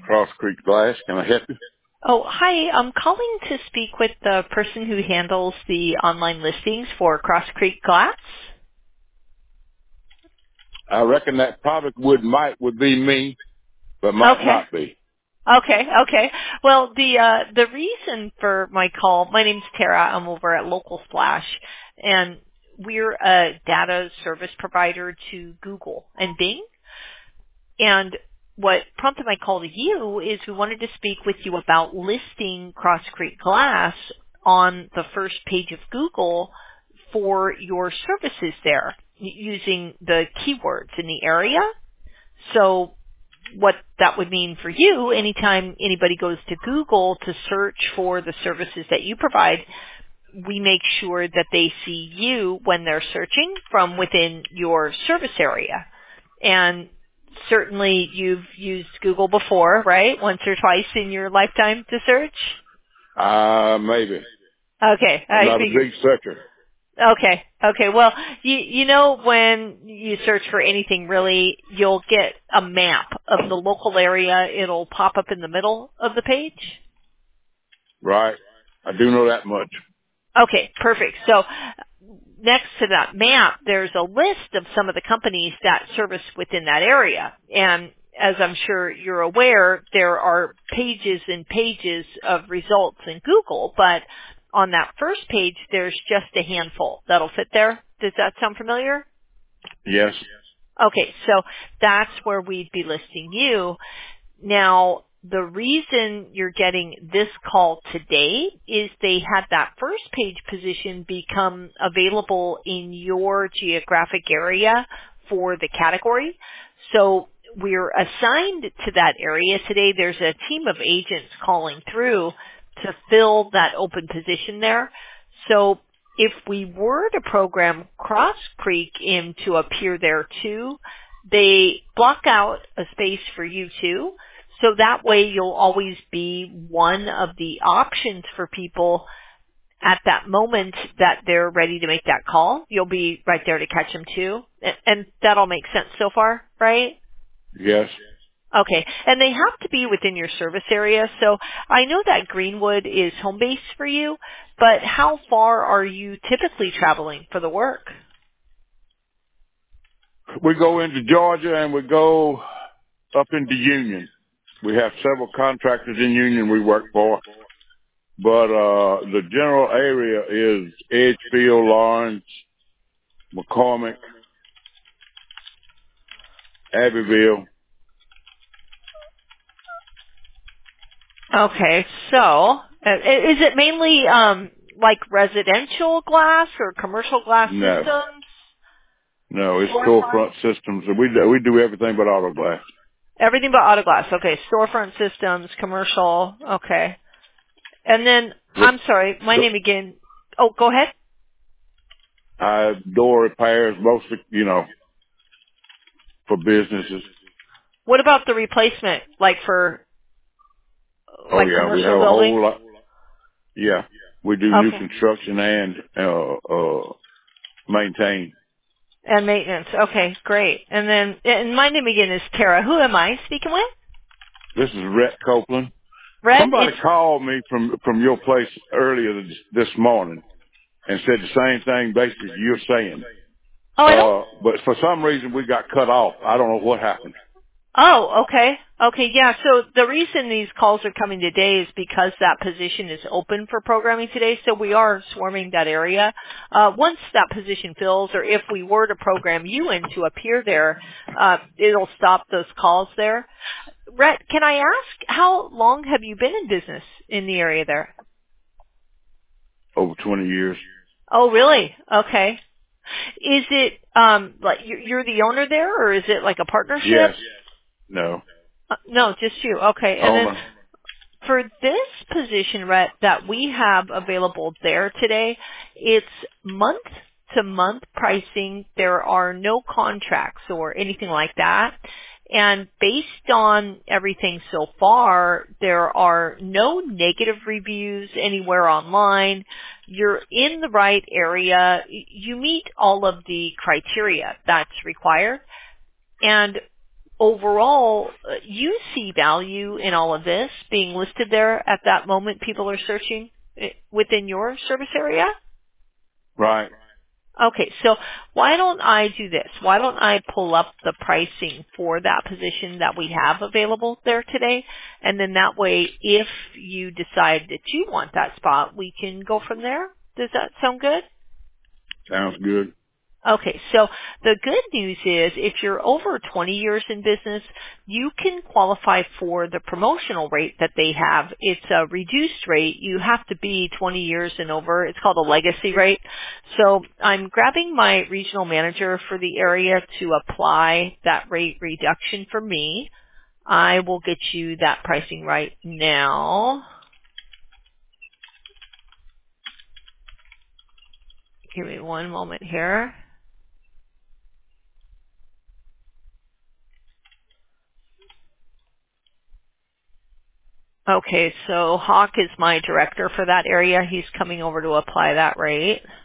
Cross Creek Glass. Can I help you? Oh, hi. I'm calling to speak with the person who handles the online listings for Cross Creek Glass. I reckon that probably would be me, but might Okay. not be. Okay. Well, the reason for my call, my name's Tara. I'm over at Local Splash, and we're a data service provider to Google and Bing. And what prompted my call to you is we wanted to speak with you about listing Cross Creek Glass on the first page of Google for your services there using the keywords in the area. So what that would mean for you, anytime anybody goes to Google to search for the services that you provide, we make sure that they see you when they're searching from within your service area. And certainly you've used Google before, right? Once or twice in your lifetime to search? Maybe. Okay, I'm I not a figured. big searcher. Okay. Well, you know when you search for anything really, you'll get a map of the local area. It'll pop up in the middle of the page. Right. I do know that much. Okay, perfect. So next to that map, there's a list of some of the companies that service within that area. And as I'm sure you're aware, there are pages and pages of results in Google, but on that first page, there's just a handful that'll fit there. Does that sound familiar? Yes. Okay, so that's where we'd be listing you. Now, the reason you're getting this call today is they had that first page position become available in your geographic area for the category. So we're assigned to that area today. There's a team of agents calling through to fill that open position there. So if we were to program Cross Creek in to appear there too, they block out a space for you too. So that way you'll always be one of the options for people at that moment that they're ready to make that call. You'll be right there to catch them too. And that'll make sense so far, right? Yes. Okay. And they have to be within your service area. So I know that Greenwood is home base for you, but how far are you typically traveling for the work? We go into Georgia and we go up into Union. We have several contractors in Union we work for, but the general area is Edgefield, Lawrence, McCormick, Abbeville. Okay. So is it mainly like residential glass or commercial glass No, systems? no, it's Storefront? storefront systems. We do everything but auto glass. Everything but auto glass. Okay. Storefront systems, commercial. Okay. And then, The, I'm sorry, my the name again. Oh, go ahead. door repairs, mostly, for businesses. What about the replacement, like for Oh like yeah, we commercial have a buildings? whole lot. Yeah, we do new Okay. construction and maintain. And maintenance. Okay, great. And then, and my name again is Tara. Who am I speaking with? This is Rhett Copeland. Rhett? Somebody called me from your place earlier this morning and said the same thing basically you're saying. Oh, I don't. But for some reason we got cut off. I don't know what happened. Oh, okay. Okay, yeah. So the reason these calls are coming today is because that position is open for programming today. So we are swarming that area. Once that position fills, or if we were to program you in to appear there, it'll stop those calls there. Rhett, can I ask how long have you been in business in the area there? Over 20 years. Oh, really? Okay. Is it like you're the owner there, or is it like a partnership? Yes. No. No, just you. Okay. And then Owner. for this position, Rhett, that we have available there today, it's month-to-month pricing. There are no contracts or anything like that. And based on everything so far, there are no negative reviews anywhere online. You're in the right area. You meet all of the criteria that's required. And overall, you see value in all of this being listed there at that moment people are searching within your service area? Right. Okay, so why don't I do this? Why don't I pull up the pricing for that position that we have available there today? And then that way, if you decide that you want that spot, we can go from there. Does that sound good? Sounds good. Okay, so the good news is if you're over 20 years in business, you can qualify for the promotional rate that they have. It's a reduced rate. You have to be 20 years and over. It's called a legacy rate. So I'm grabbing my regional manager for the area to apply that rate reduction for me. I will get you that pricing right now. Give me one moment here. Okay, so Hawk is my director for that area. He's coming over to apply that rate.